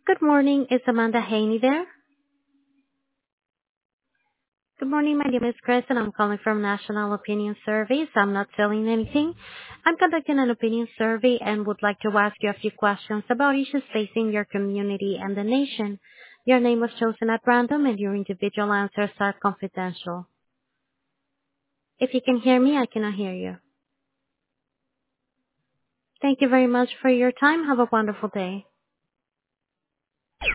Good morning. Is Amanda Haney there? Good morning. My name is Chris, and I'm calling from National Opinion Surveys. I'm not selling anything. I'm conducting an opinion survey and would like to ask you a few questions about issues facing your community and the nation. Your name was chosen at random, and your individual answers are confidential. If you can hear me, I cannot hear you. Thank you very much for your time. Have a wonderful day.